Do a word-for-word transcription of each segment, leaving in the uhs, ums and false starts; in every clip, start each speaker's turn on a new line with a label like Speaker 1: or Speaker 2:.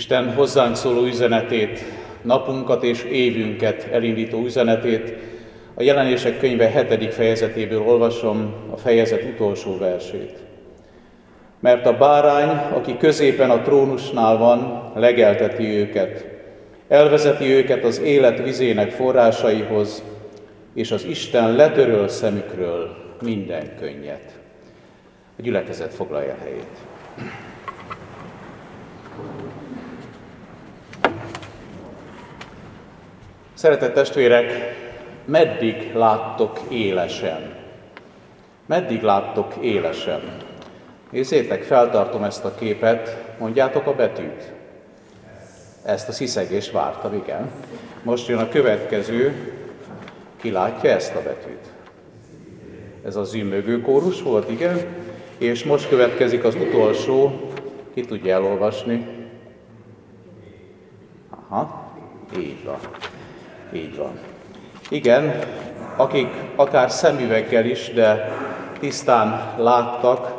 Speaker 1: Isten hozzánk szóló üzenetét, napunkat és évünket elindító üzenetét a Jelenések könyve hetedik fejezetéből olvasom, a fejezet utolsó versét. Mert a bárány, aki középen a trónusnál van, legelteti őket, elvezeti őket az élet vizének forrásaihoz, és az Isten letöröl szemükről minden könnyet. A gyülekezet foglalja helyét. Szeretett testvérek, meddig láttok élesen? Meddig láttok élesen? Nézzétek, feltartom ezt a képet, mondjátok a betűt. Ezt a sziszegést vártam, igen. Most jön a következő, ki látja ezt a betűt? Ez a zümmögő kórus volt, igen. És most következik az utolsó, ki tudja elolvasni? Aha, így van. Így van. Igen, akik akár szemüveggel is, de tisztán láttak,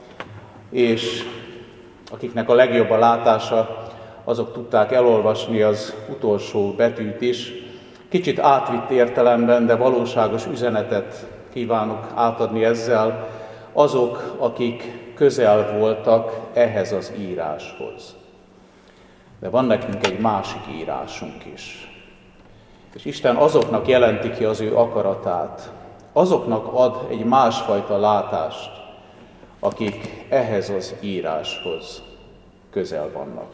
Speaker 1: és akiknek a legjobb a látása, azok tudták elolvasni az utolsó betűt is. Kicsit átvitt értelemben, de valóságos üzenetet kívánok átadni ezzel, azok, akik közel voltak ehhez az íráshoz. De van nekünk egy másik írásunk is. És Isten azoknak jelenti ki az ő akaratát, azoknak ad egy másfajta látást, akik ehhez az íráshoz közel vannak.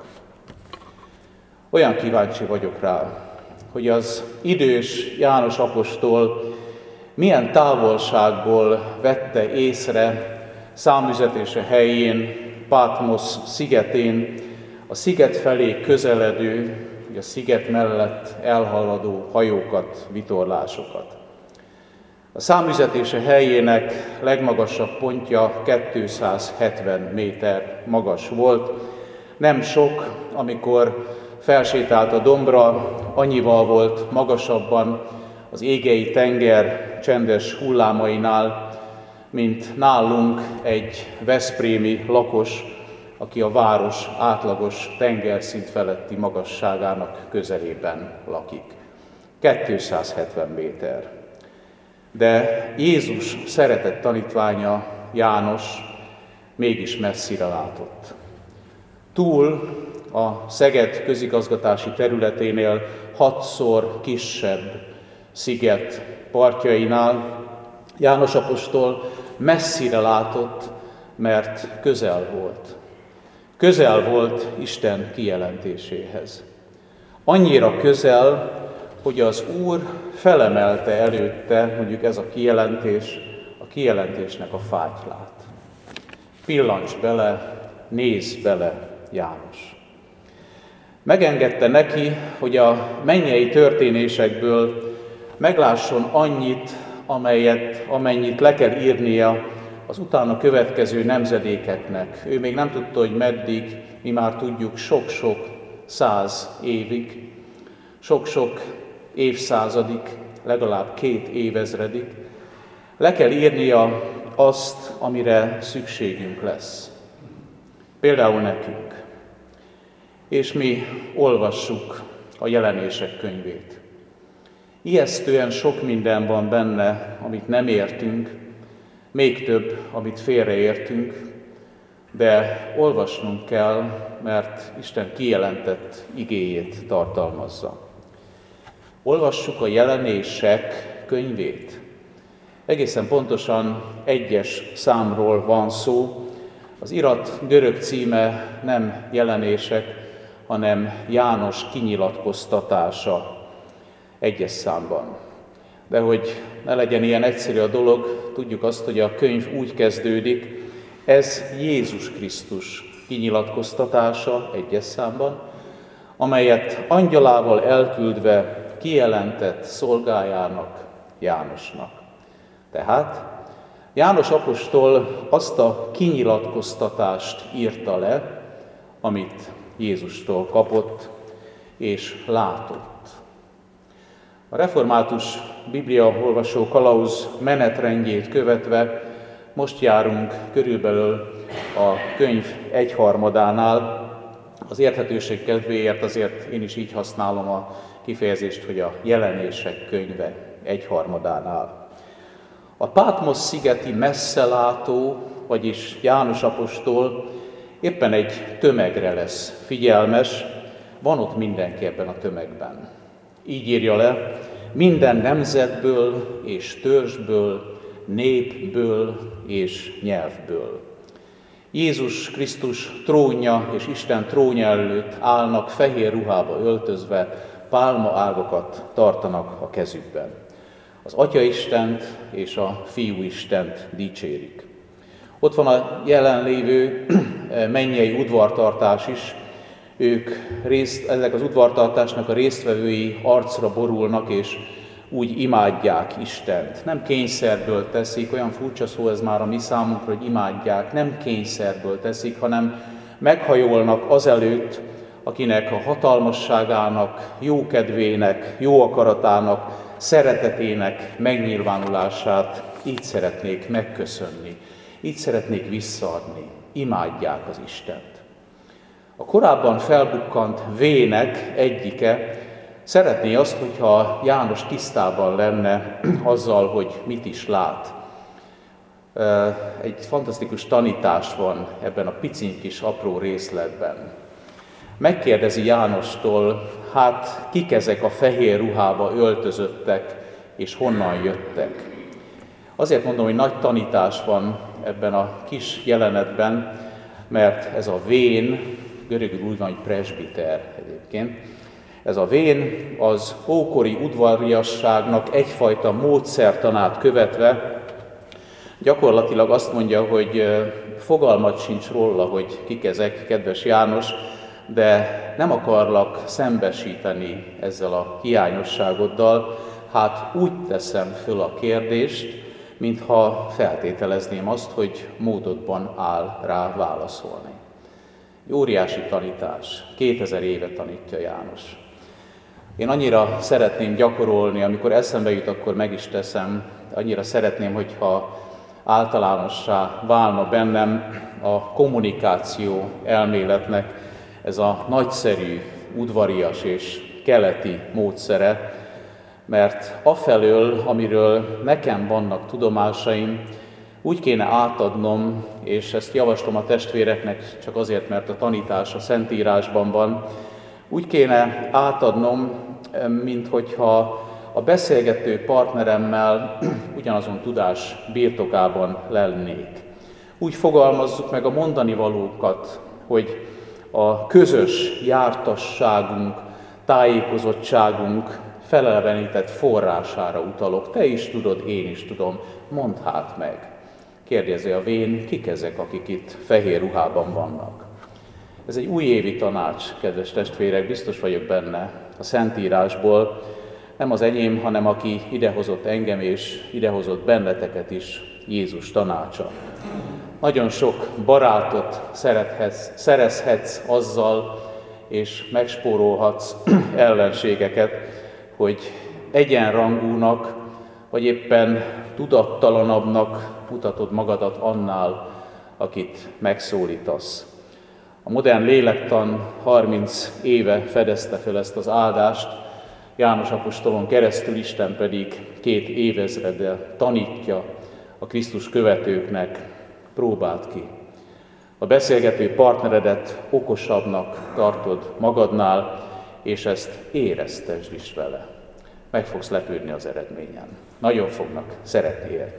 Speaker 1: Olyan kíváncsi vagyok rá, hogy az idős János apostol milyen távolságból vette észre számüzetése helyén, Pátmosz szigetén, a sziget felé közeledő, a sziget mellett elhaladó hajókat, vitorlásokat. A számüzetése helyének legmagasabb pontja kétszázhetven méter magas volt. Nem sok, amikor felsétált a dombra, annyival volt magasabban az Égei tenger csendes hullámainál, mint nálunk egy veszprémi lakos, aki a város átlagos tengerszint feletti magasságának közelében lakik. kétszázhetven méter. De Jézus szeretett tanítványa, János, mégis messzire látott. Túl a Szeged közigazgatási területénél hatszor kisebb sziget partjainál János apostol messzire látott, mert közel volt. Közel volt Isten kijelentéséhez. Annyira közel, hogy az Úr felemelte előtte, mondjuk ez a kijelentés, a kijelentésnek a fátylát. Pillancs bele, nézz bele, János. Megengedte neki, hogy a mennyei történésekből meglásson annyit, amelyet, amennyit le kell írnia az utána következő nemzedékeknek. Ő még nem tudta, hogy meddig, mi már tudjuk, sok-sok száz évig, sok-sok évszázadig, legalább két évezredig. Le kell írnia azt, amire szükségünk lesz. Például nekünk. És mi olvassuk a Jelenések könyvét. Ijesztően sok minden van benne, amit nem értünk, még több, amit félreértünk, de olvasnunk kell, mert Isten kijelentett igéjét tartalmazza. Olvassuk a Jelenések könyvét. Egészen pontosan egyes számról van szó. Az irat görög címe nem Jelenések, hanem János kinyilatkoztatása egyes számban. De hogy ne legyen ilyen egyszerű a dolog, tudjuk azt, hogy a könyv úgy kezdődik, ez Jézus Krisztus kinyilatkoztatása egyes számban, amelyet angyalával elküldve kijelentett szolgájának, Jánosnak. Tehát János apostol azt a kinyilatkoztatást írta le, amit Jézustól kapott és látott. A református bibliaolvasó kalauz menetrendjét követve most járunk körülbelül a könyv egyharmadánál, Az érthetőség kedvéért azért én is így használom a kifejezést, hogy a Jelenések könyve egyharmadánál. A Pátmosz szigeti messzelátó, vagyis János apostol éppen egy tömegre lesz figyelmes, van ott mindenki ebben a tömegben. Így írja le, minden nemzetből és törzsből, népből és nyelvből. Jézus Krisztus trónja és Isten trónja előtt állnak fehér ruhába öltözve, pálmaágakat tartanak a kezükben. Az Atya Istent és a Fiú Istent dicsérik. Ott van a jelenlévő mennyei udvartartás is, ők részt, ezek az udvartartásnak a résztvevői arcra borulnak, és úgy imádják Istent. Nem kényszerből teszik, olyan furcsa szó ez már a mi számunkra, hogy imádják, nem kényszerből teszik, hanem meghajolnak azelőtt, akinek a hatalmasságának, jókedvének, jó akaratának, szeretetének megnyilvánulását így szeretnék megköszönni, így szeretnék visszaadni, imádják az Istent. A korábban felbukkant vének egyike szeretné azt, hogyha János tisztában lenne azzal, hogy mit is lát. Egy fantasztikus tanítás van ebben a piciny kis apró részletben. Megkérdezi Jánostól, hát kik ezek a fehér ruhába öltözöttek, és honnan jöttek? Azért mondom, hogy nagy tanítás van ebben a kis jelenetben, mert ez a vén, görögül úgy van, hogy presbiter egyébként, ez a vén az ókori udvariasságnak egyfajta módszertanát követve gyakorlatilag azt mondja, hogy fogalmat sincs róla, hogy kik ezek, kedves János, de nem akarlak szembesíteni ezzel a hiányosságoddal, hát úgy teszem föl a kérdést, mintha feltételezném azt, hogy módodban áll rá válaszolni. Óriási tanítás, kétezer éve tanítja János. Én annyira szeretném gyakorolni, amikor eszembe jut, akkor meg is teszem, annyira szeretném, hogyha általánossá válna bennem a kommunikáció elméletnek ez a nagyszerű, udvarias és keleti módszere, mert afelől, amiről nekem vannak tudomásaim, úgy kéne átadnom, és ezt javaslom a testvéreknek csak azért, mert a tanítás a Szentírásban van, úgy kéne átadnom, mint hogyha a beszélgető partneremmel ugyanazon tudás birtokában lennék. Úgy fogalmazzuk meg a mondani valókat, hogy a közös jártasságunk, tájékozottságunk felelevenített forrására utalok. Te is tudod, én is tudom, mondd hát meg. Kérdezi a vén, kik ezek, akik itt fehér ruhában vannak. Ez egy újévi tanács, kedves testvérek, biztos vagyok benne, a Szentírásból, nem az enyém, hanem aki idehozott engem és idehozott benneteket is, Jézus tanácsa. Nagyon sok barátot szerethetsz, szerezhetsz azzal, és megspórolhatsz ellenségeket, hogy egyenrangúnak, vagy éppen tudattalanabbnak mutatod magadat annál, akit megszólítasz. A modern lélektan harminc éve fedezte fel ezt az áldást, János apostolon keresztül, Isten pedig két évezreddel tanítja a Krisztus követőknek, próbáld ki. A beszélgető partneredet okosabbnak tartod magadnál, és ezt éreztesd is vele. Meg fogsz lepődni az eredményen. Nagyon fognak szeretni érte.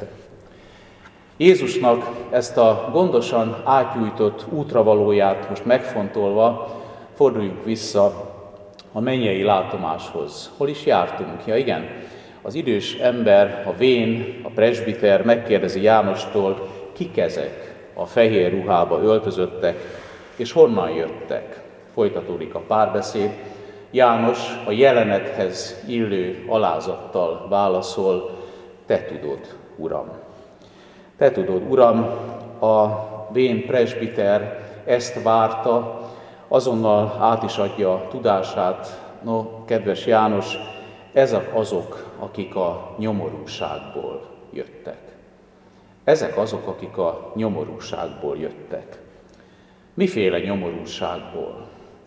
Speaker 1: Jézusnak ezt a gondosan átgyújtott útravalóját most megfontolva forduljunk vissza a mennyei látomáshoz. Hol is jártunk? Ja igen, az idős ember, a vén, a presbiter megkérdezi Jánostól, kik ezek a fehér ruhába öltözöttek, és honnan jöttek. Folytatódik a párbeszéd. János a jelenethez illő alázattal válaszol, te tudod, Uram. Te tudod, Uram, a vén presbiter ezt várta, azonnal át is adja a tudását. No, kedves János, ezek azok, akik a nyomorúságból jöttek. Ezek azok, akik a nyomorúságból jöttek. Miféle nyomorúságból?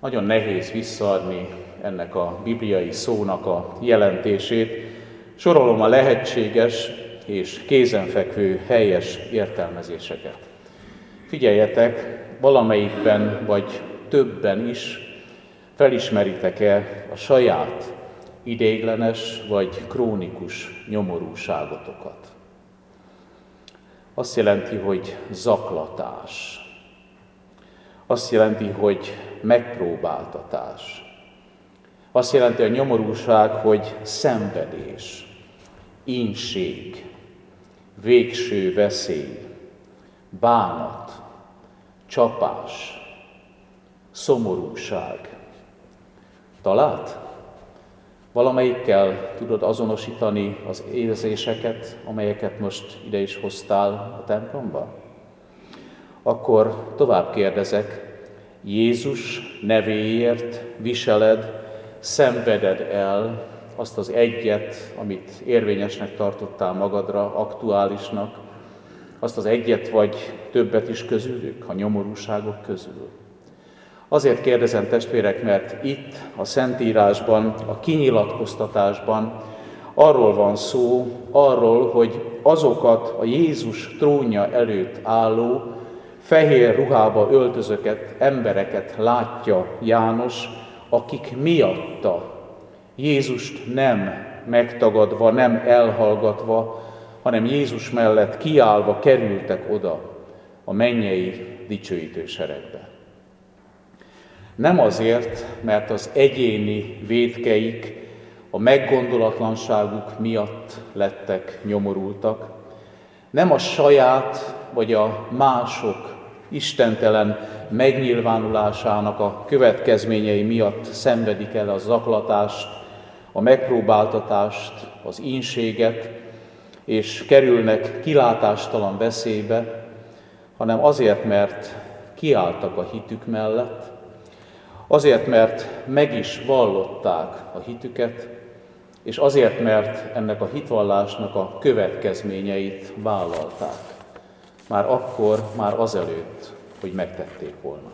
Speaker 1: nagyon nehéz visszaadni ennek a bibliai szónak a jelentését. Sorolom a lehetséges és kézenfekvő helyes értelmezéseket. Figyeljetek, valamelyikben vagy többen is felismeritek-e a saját ideiglenes vagy krónikus nyomorúságotokat. Azt jelenti, hogy zaklatás. Azt jelenti, hogy megpróbáltatás. Azt jelenti a nyomorúság, hogy szenvedés, ínség, végső veszély, bánat, csapás, szomorúság. Talált? Valamelyikkel tudod azonosítani az érzéseket, amelyeket most ide is hoztál a templomba? Akkor tovább kérdezek, Jézus nevéért viseled, szenveded el azt az egyet, amit érvényesnek tartottál magadra, aktuálisnak, azt az egyet vagy többet is közülük, a nyomorúságok közül. Azért kérdezem, testvérek, mert itt a Szentírásban, a kinyilatkoztatásban arról van szó, arról, hogy azokat a Jézus trónja előtt álló, fehér ruhába öltözöket, embereket látja János, akik miatta Jézust nem megtagadva, nem elhallgatva, hanem Jézus mellett kiállva kerültek oda a mennyei dicsőítő seregbe. Nem azért, mert az egyéni vétkeik, a meggondolatlanságuk miatt lettek nyomorultak, nem a saját vagy a mások istentelen megnyilvánulásának a következményei miatt szenvedik el a zaklatást, a megpróbáltatást, az ínséget, és kerülnek kilátástalan veszélybe, hanem azért, mert kiálltak a hitük mellett, azért, mert meg is vallották a hitüket, és azért, mert ennek a hitvallásnak a következményeit vállalták. Már akkor, már azelőtt, hogy megtették volna.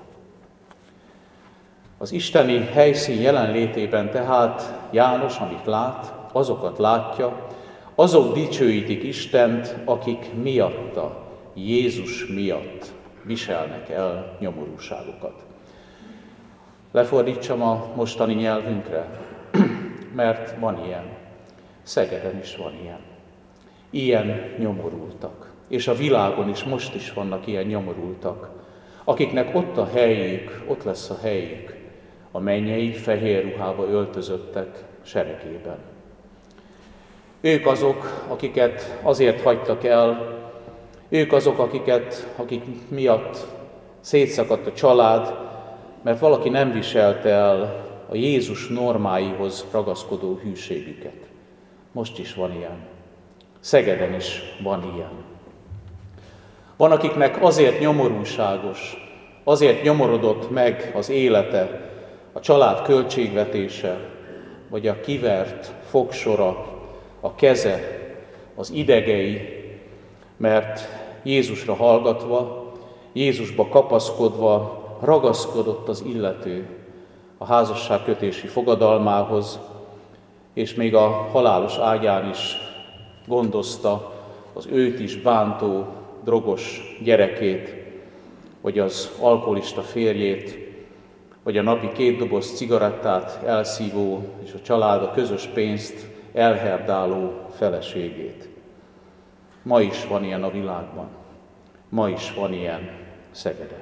Speaker 1: Az isteni helyszín jelenlétében tehát János, amit lát, azokat látja, azok dicsőítik Istent, akik miatta, Jézus miatt viselnek el nyomorúságokat. Lefordítsam a mostani nyelvünkre, mert van ilyen. Szegeden is van ilyen. Ilyen nyomorultak. És a világon is most is vannak ilyen nyomorultak, akiknek ott a helyük, ott lesz a helyük a mennyei fehér ruhába öltözöttek seregében. Ők azok, akiket azért hagytak el, ők azok, akiket, akik miatt szétszakadt a család, mert valaki nem viselte el a Jézus normáihoz ragaszkodó hűségüket. Most is van ilyen. Szegeden is van ilyen. Van, akiknek azért nyomorúságos, azért nyomorodott meg az élete, a család költségvetése, vagy a kivert fogsora, a keze, az idegei, mert Jézusra hallgatva, Jézusba kapaszkodva ragaszkodott az illető a házasságkötési fogadalmához, és még a halálos ágyán is gondozta az őt is bántó, drogos gyerekét, vagy az alkoholista férjét, vagy a napi két doboz cigarettát elszívó és a család a közös pénzt elherdáló feleségét. Ma is van ilyen a világban. Ma is van ilyen Szegeden.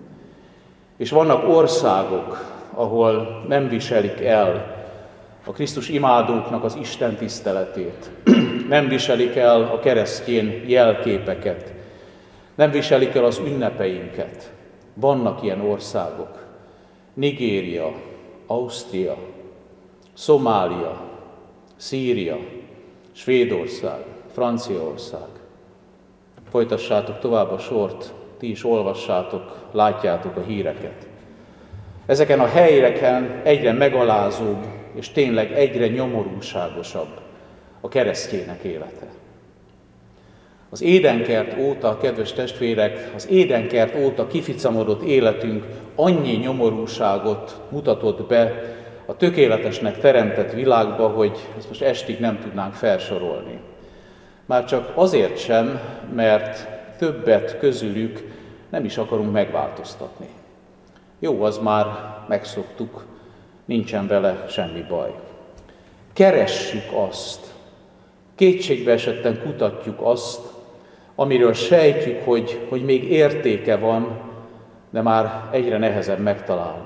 Speaker 1: És vannak országok, ahol nem viselik el a Krisztus imádóknak az Isten tiszteletét. Nem viselik el a keresztény jelképeket. Nem viselik el az ünnepeinket. Vannak ilyen országok. Nigéria, Ausztria, Szomália, Szíria, Svédország, Franciaország. Folytassátok tovább a sort, ti is olvassátok, látjátok a híreket. Ezeken a helyeken egyre megalázóbb és tényleg egyre nyomorúságosabb a keresztjének élete. Az édenkert óta, kedves testvérek, az édenkert óta kificamodott életünk annyi nyomorúságot mutatott be a tökéletesnek teremtett világba, hogy ezt most estig nem tudnánk felsorolni. Már csak azért sem, mert többet közülük nem is akarunk megváltoztatni. Jó, az már megszoktuk, nincsen vele semmi baj. Keressük azt, kétségbe esetten kutatjuk azt, amiről sejtjük, hogy, hogy még értéke van, de már egyre nehezebb megtalálni.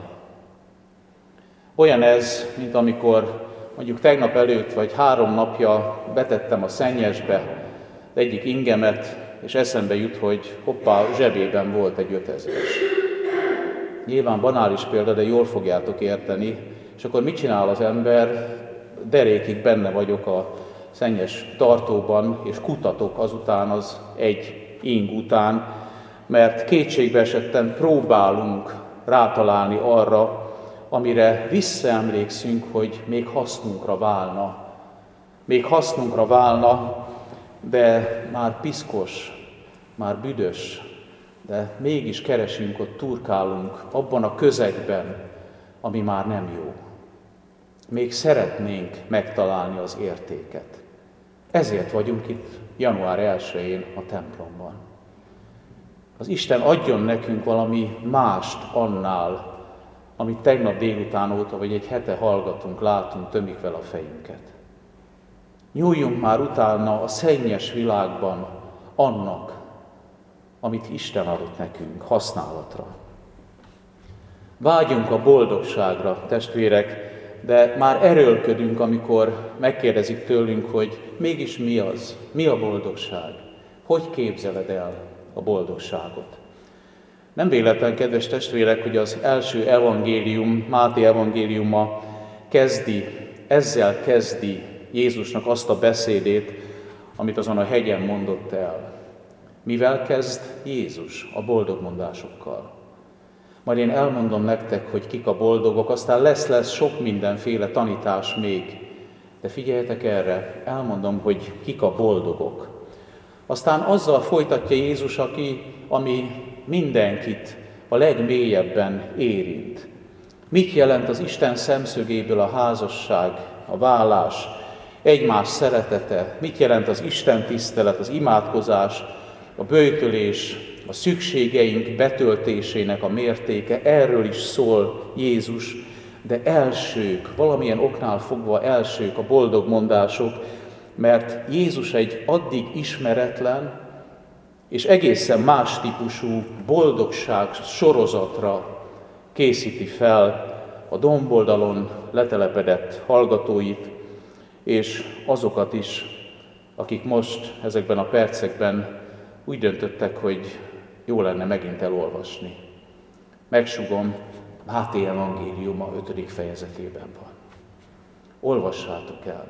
Speaker 1: Olyan ez, mint amikor mondjuk tegnap előtt vagy három napja betettem a szennyesbe egyik ingemet, és eszembe jut, hogy hoppá, zsebében volt egy ötezres. Nyilván banális példa, de jól fogjátok érteni, és akkor mit csinál az ember? Derékig benne vagyok a szennyes tartóban, és kutatok azután az egy ing után, mert kétségbe esetten próbálunk rátalálni arra, amire visszaemlékszünk, hogy még hasznunkra válna. Még hasznunkra válna, de már piszkos, már büdös, de mégis keresünk, ott turkálunk abban a közegben, ami már nem jó. Még szeretnénk megtalálni az értéket. Ezért vagyunk itt január elsején a templomban. Az Isten adjon nekünk valami mást annál, amit tegnap délután óta, vagy egy hete hallgatunk, látunk, tömik fel a fejünket. Nyúljunk már utána a szennyes világban annak, amit Isten adott nekünk használatra. Vágyunk a boldogságra, testvérek, de már erőlködünk, amikor megkérdezik tőlünk, hogy mégis mi az, mi a boldogság, hogy képzeled el a boldogságot. Nem véletlen, kedves testvérek, hogy az első evangélium, Máté evangéliuma kezdi, ezzel kezdi Jézusnak azt a beszédét, amit azon a hegyen mondott el. Mivel kezd Jézus? A boldogmondásokkal. Majd én elmondom nektek, hogy kik a boldogok, aztán lesz-lesz sok mindenféle tanítás még. De figyeljetek erre, elmondom, hogy kik a boldogok. Aztán azzal folytatja Jézus, aki, ami mindenkit a legmélyebben érint. Mit jelent az Isten szemszögéből a házasság, a vállás, egymás szeretete? Mit jelent az Isten tisztelet, az imádkozás, a böjtölés, a szükségeink betöltésének a mértéke? Erről is szól Jézus, de elsők, valamilyen oknál fogva elsők a boldogmondások, mert Jézus egy addig ismeretlen és egészen más típusú boldogság sorozatra készíti fel a domboldalon letelepedett hallgatóit, és azokat is, akik most ezekben a percekben úgy döntöttek, hogy jó lenne megint elolvasni. Megsugom, Máté evangéliuma ötödik fejezetében van. Olvassátok el.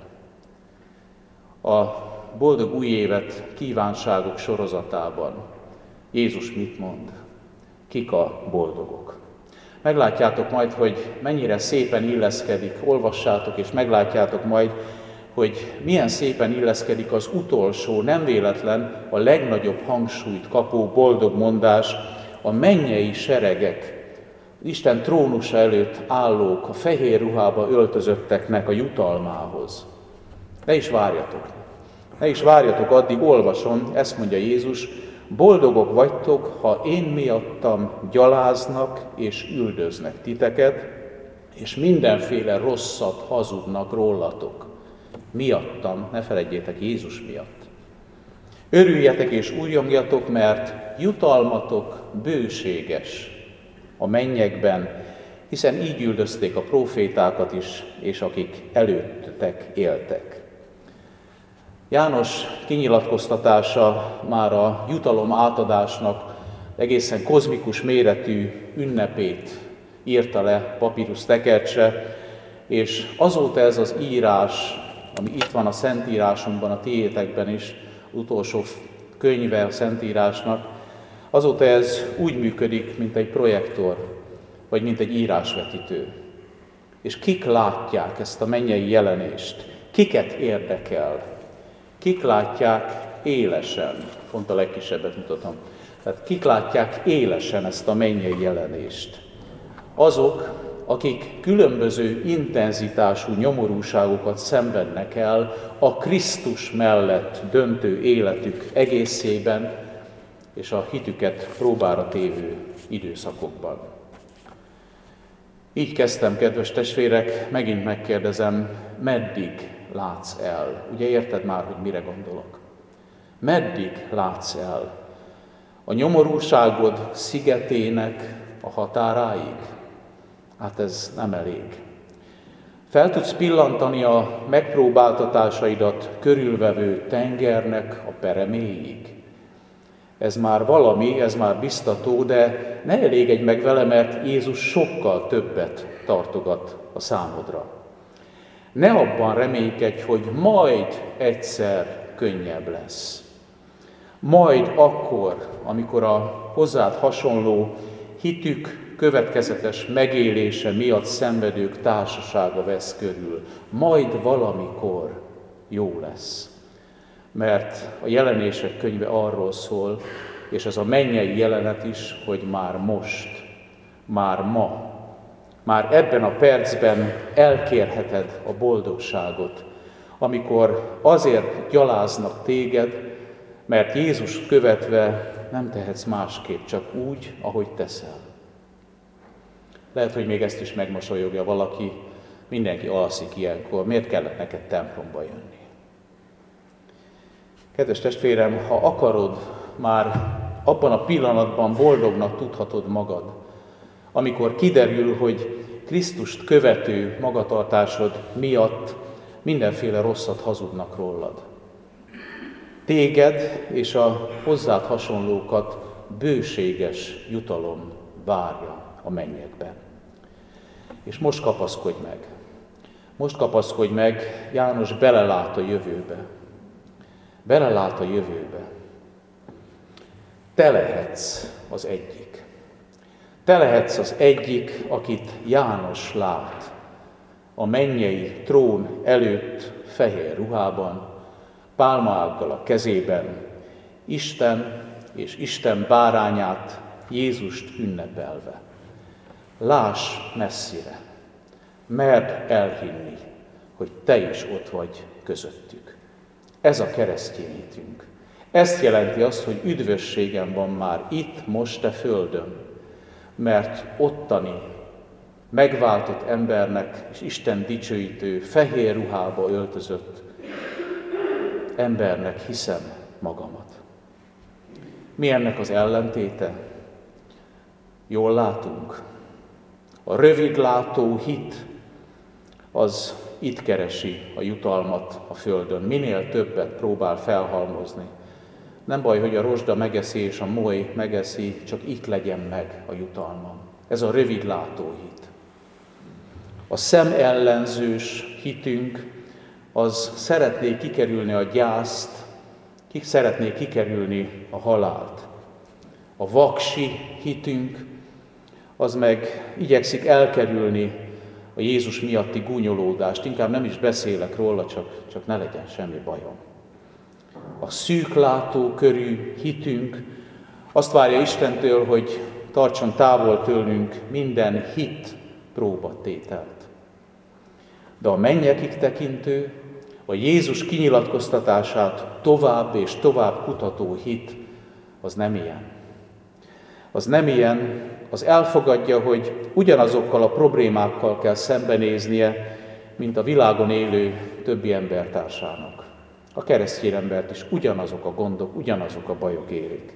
Speaker 1: A boldog új évet kívánságok sorozatában Jézus mit mond? Kik a boldogok? Meglátjátok majd, hogy mennyire szépen illeszkedik, olvassátok és meglátjátok majd, hogy milyen szépen illeszkedik az utolsó, nem véletlen a legnagyobb hangsúlyt kapó boldog mondás, a mennyei seregek, Isten trónusa előtt állók, a fehér ruhába öltözötteknek a jutalmához. Ne is várjatok, ne is várjatok, addig olvasom, ezt mondja Jézus, boldogok vagytok, ha én miattam gyaláznak és üldöznek titeket, és mindenféle rosszat hazudnak rólatok. Miattam, ne feledjétek, Jézus miatt. Örüljetek és újjongjatok, mert jutalmatok bőséges a mennyekben, hiszen így üldözték a prófétákat is, és akik előttetek éltek. János kinyilatkoztatása már a jutalom átadásnak egészen kozmikus méretű ünnepét írta le papírus tekercse, és azóta ez az írás, ami itt van a Szentírásunkban, a tiétekben is, utolsó könyve a Szentírásnak, azóta ez úgy működik, mint egy projektor, vagy mint egy írásvetítő. És kik látják ezt a mennyei jelenést? Kiket érdekel? Kik látják élesen, pont a legkisebbet mutatom, tehát kik látják élesen ezt a mennyei jelenést? Azok, akik különböző intenzitású nyomorúságokat szenvednek el a Krisztus mellett döntő életük egészében és a hitüket próbára tévő időszakokban. Így kezdtem, kedves testvérek, megint megkérdezem, meddig látsz el? Ugye érted már, hogy mire gondolok? Meddig látsz el? A nyomorúságod szigetének a határáig? Hát ez nem elég. Fel tudsz pillantani a megpróbáltatásaidat körülvevő tengernek a pereméig? Ez már valami, ez már biztató, de ne elégedj meg vele, mert Jézus sokkal többet tartogat a számodra. Ne abban reménykedj, hogy majd egyszer könnyebb lesz. Majd akkor, amikor a hozzád hasonló hitük következetes megélése miatt szenvedők társasága vesz körül. Majd valamikor jó lesz. Mert a Jelenések könyve arról szól, és ez a mennyei jelenet is, hogy már most, már ma, már ebben a percben elkérheted a boldogságot, amikor azért gyaláznak téged, mert Jézus követve nem tehetsz másképp, csak úgy, ahogy teszel. Lehet, hogy még ezt is megmosolyogja valaki, mindenki alszik ilyenkor, miért kellett neked templomba jönni? Kedves testvérem, ha akarod, már abban a pillanatban boldognak tudhatod magad, amikor kiderül, hogy Krisztust követő magatartásod miatt mindenféle rosszat hazudnak rólad. Téged és a hozzád hasonlókat bőséges jutalom várja a mennyekben. És most kapaszkodj meg. Most kapaszkodj meg, János belelát a jövőbe. Belelát a jövőbe. Te lehetsz az egyik. Te lehetsz az egyik, akit János lát a mennyei trón előtt fehér ruhában, pálmaággal a kezében, Isten és Isten bárányát, Jézust ünnepelve. Láss messzire, merd elhinni, hogy te is ott vagy közöttük. Ez a keresztény hitünk. Ezt jelenti azt, hogy üdvösségem van már itt, most a földön, mert ottani, megváltott embernek és Isten dicsőítő, fehér ruhába öltözött embernek hiszem magamat. Mi ennek az ellentéte? Jól látunk. A rövidlátó hit az itt keresi a jutalmat a földön. Minél többet próbál felhalmozni. Nem baj, hogy a rozsda megeszi és a moly megeszi, csak itt legyen meg a jutalmam. Ez a rövidlátó hit. A szemellenzős hitünk az szeretné kikerülni a gyászt, ki szeretné kikerülni a halált. A vaksi hitünk az meg igyekszik elkerülni a Jézus miatti gúnyolódást, inkább nem is beszélek róla, csak, csak ne legyen semmi bajom. A szűklátó körű hitünk azt várja Istentől, hogy tartson távol tőlünk minden hit próbatételt. De a mennyekig tekintő, a Jézus kinyilatkoztatását tovább és tovább kutató hit, az nem ilyen. Az nem ilyen, az elfogadja, hogy ugyanazokkal a problémákkal kell szembenéznie, mint a világon élő többi embertársának. A keresztény embert is ugyanazok a gondok, ugyanazok a bajok érik.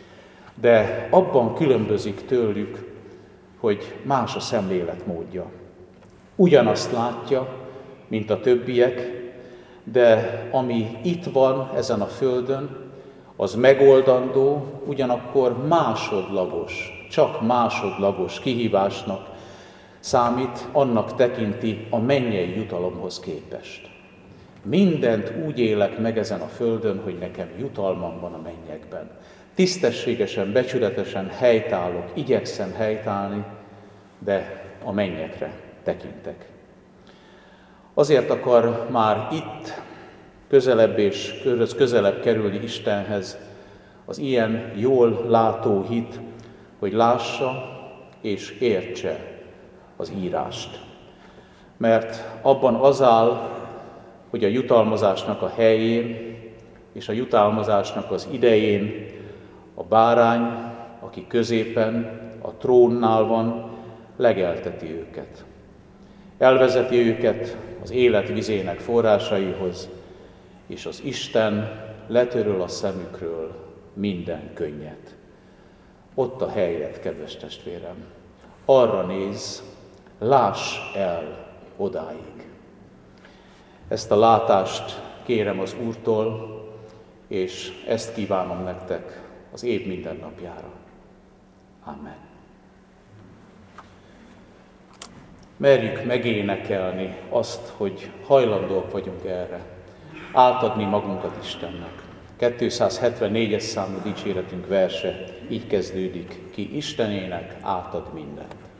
Speaker 1: De abban különbözik tőlük, hogy más a szemléletmódja. Ugyanazt látja, mint a többiek, de ami itt van ezen a földön, az megoldandó, ugyanakkor másodlagos, csak másodlagos kihívásnak számít, annak tekinti a mennyei jutalomhoz képest. Mindent úgy élek meg ezen a földön, hogy nekem jutalmam van a mennyekben. Tisztességesen, becsületesen helytállok, igyekszem helytállni, de a mennyekre tekintek. Azért akar már itt közelebb és közelebb kerülni Istenhez, az ilyen jól látó hit, hogy lássa és értse az írást. Mert abban az áll, hogy a jutalmazásnak a helyén és a jutalmazásnak az idején a bárány, aki középen, a trónnál van, legelteti őket. Elvezeti őket az élet vizének forrásaihoz, és az Isten letöröl a szemükről minden könnyet. Ott a helyed, kedves testvérem. Arra néz, láss el odáig. Ezt a látást kérem az Úrtól, és ezt kívánom nektek az év minden napjára. Amen. Merjük megénekelni azt, hogy hajlandóak vagyunk erre, átadni magunkat Istennek. kétszázhetvennégyes számú dicséretünk verse így kezdődik: ki Istenének átad mindent.